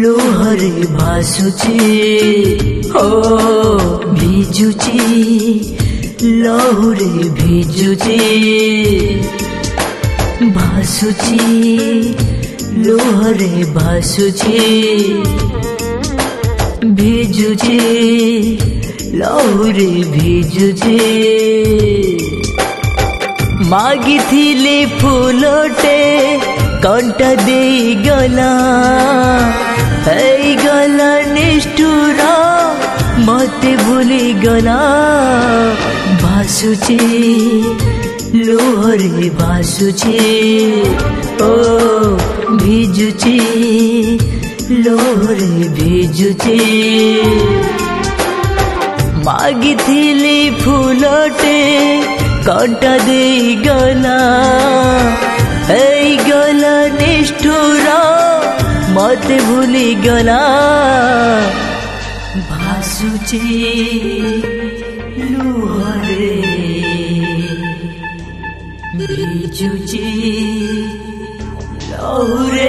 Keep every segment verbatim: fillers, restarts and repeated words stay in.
ଲୁହରେ ଭାସୁଛି ଓ ଭିଜୁଛି ଲହୁରେ ଭିଜୁଛି ଭାସୁଛି ଲୁହରେ ଭାସୁଛି ଭିଜୁଛି ଲହୁରେ ଭିଜୁଛି ମାଗିଥିଲି ଫୁଲଟେ କଣ୍ଟା ଦେଇଗଲା ହେଇଗଲା ନିଷ୍ଠୁର ମତେ ଭୁଲିଗଲା ଭାସୁଛି ଲୁହରେ ଭାସୁଛି ଓ ଭିଜୁଛି ଲୁହରେ ଭିଜୁଛି ମାଗିଥିଲି ଫୁଲଟେ କଣ୍ଟା ଦେଇଗଲା ହେଇଗଲା ନିଷ୍ଠୁର ମତେ ଭୁଲିଗଲା ଭାସୁଛି ଲୁହରେ ଭିଜୁଛି ଲହୁରେ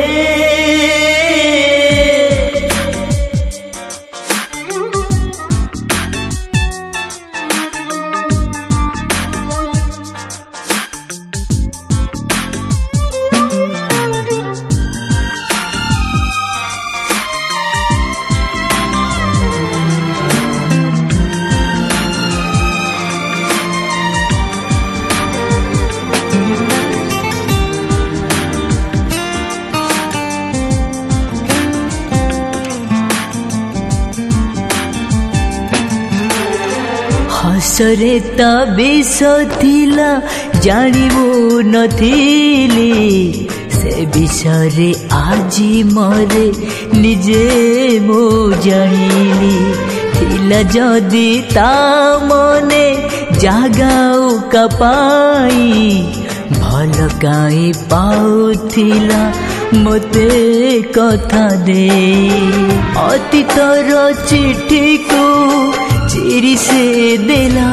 ହସରେ ତ ବିଷ ଥିଲା ଜାଣିବୁ ନଥିଲି ସେ ବିଷୟରେ ଆଜି ମରେ ନିଜେ ମୁଁ ଜାଣିଲି ଥିଲା ଯଦି ତା ମନେ ଜାଗା ଉକା ପାଇ ଭଲ କାହିଁ ପାଉଥିଲା ମତେ କଥା ଦେ ଅତୀତର ଚିଠିକୁ ଚିରି ସେ ଦେଲା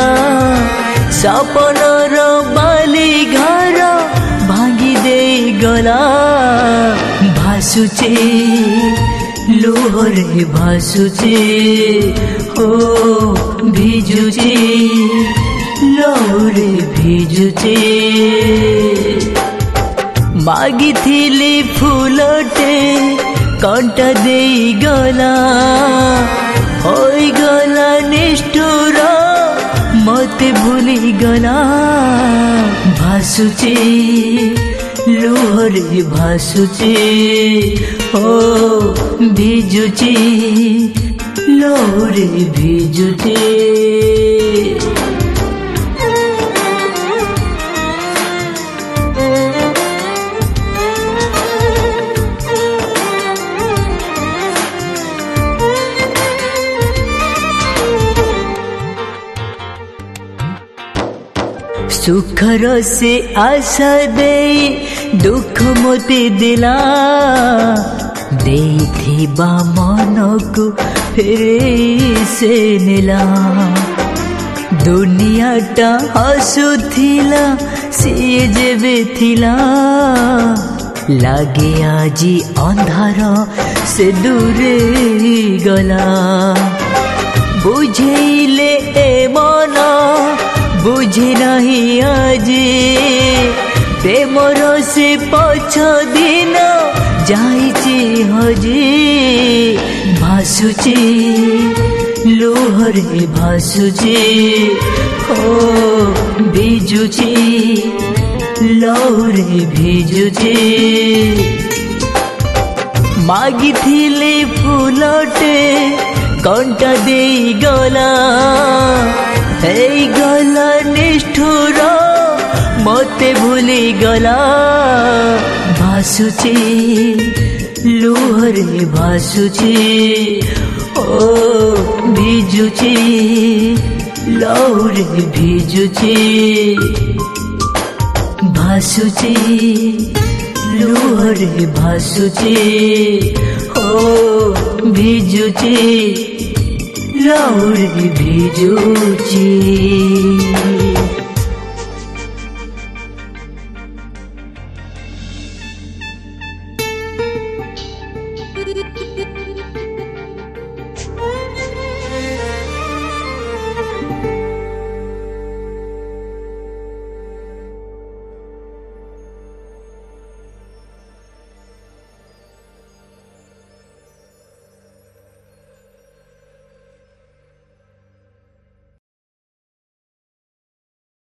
ସପନର ବାଲି ଘର ଭାଙ୍ଗି ଦେଇଗଲା ଭାସୁଛି ଲୁହରେ ଭାସୁଛି ଓ ଭିଜୁଛି ଲହୁରେ ଭିଜୁଛି ମାଗିଥିଲି ଫୁଲଟେ କଣ୍ଟା ଦେଇଗଲା ହୋଇଗଲା ନିଷ୍ଠୁର ମତେ ଭୁଲିଗଲା ଭାସୁଛି ଲୁହରେ ଭାସୁଛି ଓ ଭିଜୁଛି ଲହୁରେ ଭିଜୁଛି ସୁଖର ସେ ଆଶା ଦେଇ ଦୁଃଖ ମତେ ଦେଲା ଦେଇଥିବା ମନକୁ ଫେରେଇ ସେ ନେଲା ଦୁନିଆଟା ହସୁଥିଲା ସିଏ ଯେବେ ଥିଲା ଲାଗେ ଆଜି ଅନ୍ଧାର ସେ ଦୂରେଇ ଗଲା ବୁଝେଇଲେ ଏ ମନ ବୁଝେ ନାହିଁ ଆଜି ପ୍ରେମର ସେ ପଛ ଦିନ ଯାଇଛି ହଜି ଭାସୁଛି ଲୁହରେ ଭାସୁଛି ଓ ଭିଜୁଛି ଲହୁରେ ଭିଜୁଛି ମାଗିଥିଲି ଫୁଲଟେ କଣ୍ଟା ଦେଇଗଲା ହେଇଗଲା ନିଷ୍ଠୁର ମତେ ଭୁଲିଗଲା ଭାସୁଛି ଲୁହରେ ଭାସୁଛି ଓ ଭିଜୁଛି ଲହୁରେ ଭିଜୁଛି ଭାସୁଛି ଲୁହରେ ଭାସୁଛି ଓ ଭିଜୁଛି ଲହୁରେ ଭିଜୁଛି।